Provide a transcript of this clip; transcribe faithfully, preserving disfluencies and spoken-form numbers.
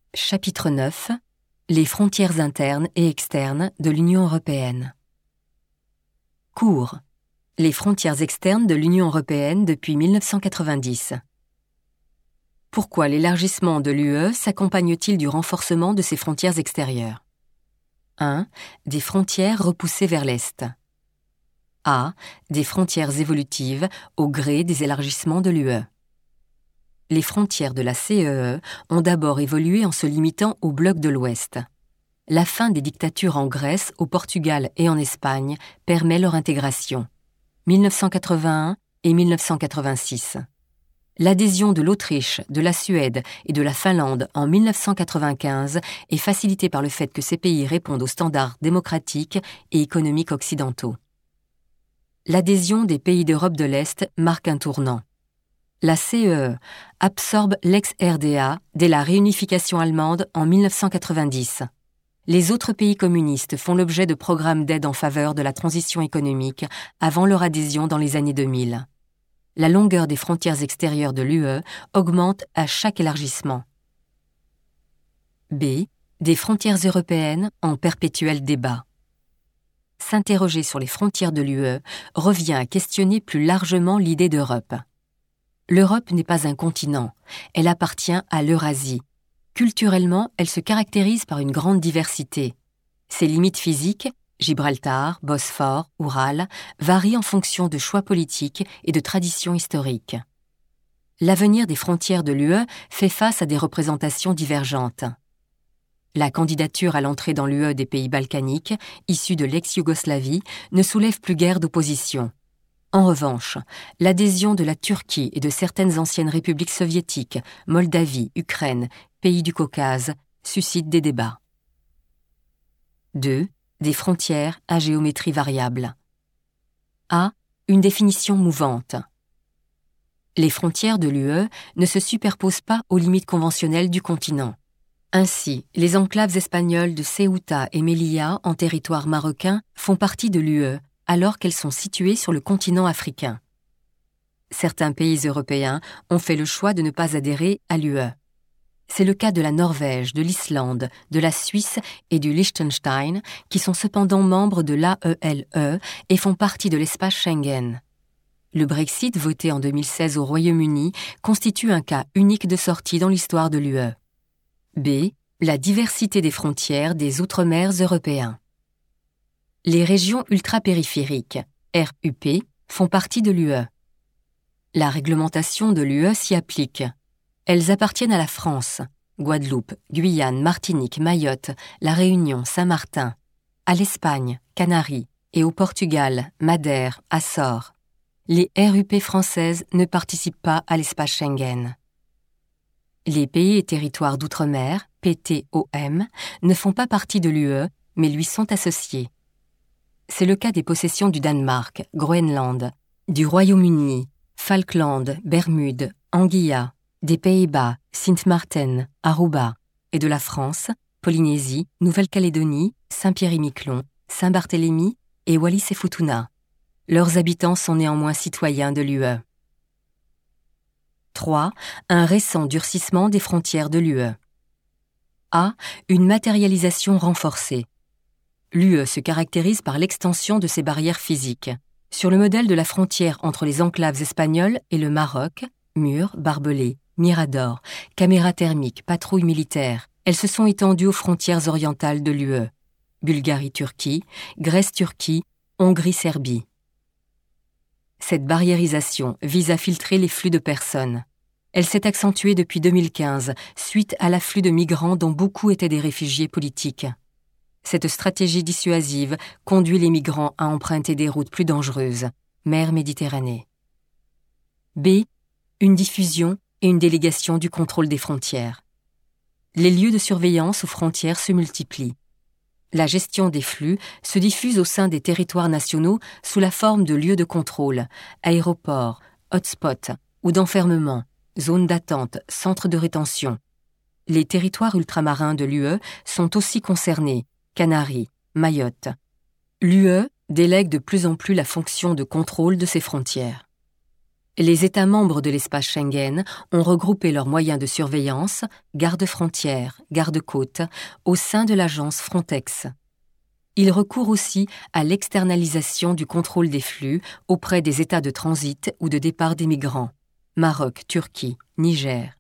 Chapitre neuf. Les frontières internes et externes de l'Union européenne. Cours. Les frontières externes de l'Union européenne depuis mille neuf cent quatre-vingt-dix. Pourquoi l'élargissement de l'U E s'accompagne-t-il du renforcement de ses frontières extérieures? un. Des frontières repoussées vers l'Est. A. Des frontières évolutives au gré des élargissements de l'U E. Les frontières de la C E E ont d'abord évolué en se limitant au bloc de l'Ouest. La fin des dictatures en Grèce, au Portugal et en Espagne permet leur intégration. mille neuf cent quatre-vingt-un et mille neuf cent quatre-vingt-six. L'adhésion de l'Autriche, de la Suède et de la Finlande en mille neuf cent quatre-vingt-quinze est facilitée par le fait que ces pays répondent aux standards démocratiques et économiques occidentaux. L'adhésion des pays d'Europe de l'Est marque un tournant. La C E E absorbe l'ex-R D A dès la réunification allemande en mille neuf cent quatre-vingt-dix. Les autres pays communistes font l'objet de programmes d'aide en faveur de la transition économique avant leur adhésion dans les années deux mille. La longueur des frontières extérieures de l'U E augmente à chaque élargissement. B. Des frontières européennes en perpétuel débat. S'interroger sur les frontières de l'U E revient à questionner plus largement l'idée d'Europe. L'Europe n'est pas un continent, elle appartient à l'Eurasie. Culturellement, elle se caractérise par une grande diversité. Ses limites physiques, Gibraltar, Bosphore, Oural, varient en fonction de choix politiques et de traditions historiques. L'avenir des frontières de l'U E fait face à des représentations divergentes. La candidature à l'entrée dans l'U E des pays balkaniques, issus de l'ex-Yougoslavie, ne soulève plus guère d'opposition. En revanche, l'adhésion de la Turquie et de certaines anciennes républiques soviétiques, Moldavie, Ukraine, pays du Caucase, suscite des débats. deux. Des frontières à géométrie variable. A. Une définition mouvante. Les frontières de l'U E ne se superposent pas aux limites conventionnelles du continent. Ainsi, les enclaves espagnoles de Ceuta et Melilla en territoire marocain font partie de l'U E, alors qu'elles sont situées sur le continent africain. Certains pays européens ont fait le choix de ne pas adhérer à l'U E. C'est le cas de la Norvège, de l'Islande, de la Suisse et du Liechtenstein, qui sont cependant membres de l'A E L E et font partie de l'espace Schengen. Le Brexit, voté en deux mille seize au Royaume-Uni, constitue un cas unique de sortie dans l'histoire de l'U E. B. La diversité des frontières des outre-mers européens. Les régions ultrapériphériques, R U P, font partie de l'U E. La réglementation de l'U E s'y applique. Elles appartiennent à la France, Guadeloupe, Guyane, Martinique, Mayotte, La Réunion, Saint-Martin, à l'Espagne, Canaries, et au Portugal, Madère, Açores. Les R U P françaises ne participent pas à l'espace Schengen. Les pays et territoires d'outre-mer, P T O M, ne font pas partie de l'U E, mais lui sont associés. C'est le cas des possessions du Danemark, Groenland, du Royaume-Uni, Falkland, Bermudes, Anguilla, des Pays-Bas, Sint Maarten, Aruba, et de la France, Polynésie, Nouvelle-Calédonie, Saint-Pierre-et-Miquelon, Saint-Barthélemy et Wallis-et-Futuna. Leurs habitants sont néanmoins citoyens de l'U E. trois. Un récent durcissement des frontières de l'U E. A. Une matérialisation renforcée. L'U E se caractérise par l'extension de ses barrières physiques. Sur le modèle de la frontière entre les enclaves espagnoles et le Maroc, murs, barbelés, miradors, caméras thermiques, patrouilles militaires, elles se sont étendues aux frontières orientales de l'U E. Bulgarie-Turquie, Grèce-Turquie, Hongrie-Serbie. Cette barriérisation vise à filtrer les flux de personnes. Elle s'est accentuée depuis deux mille quinze, suite à l'afflux de migrants dont beaucoup étaient des réfugiés politiques. Cette stratégie dissuasive conduit les migrants à emprunter des routes plus dangereuses, mer Méditerranée. B. Une diffusion et une délégation du contrôle des frontières. Les lieux de surveillance aux frontières se multiplient. La gestion des flux se diffuse au sein des territoires nationaux sous la forme de lieux de contrôle, aéroports, hotspots ou d'enfermement, zones d'attente, centres de rétention. Les territoires ultramarins de l'U E sont aussi concernés, Canaries, Mayotte. L'U E délègue de plus en plus la fonction de contrôle de ses frontières. Les États membres de l'espace Schengen ont regroupé leurs moyens de surveillance, garde-frontières, garde-côtes, au sein de l'agence Frontex. Ils recourent aussi à l'externalisation du contrôle des flux auprès des États de transit ou de départ des migrants, Maroc, Turquie, Niger.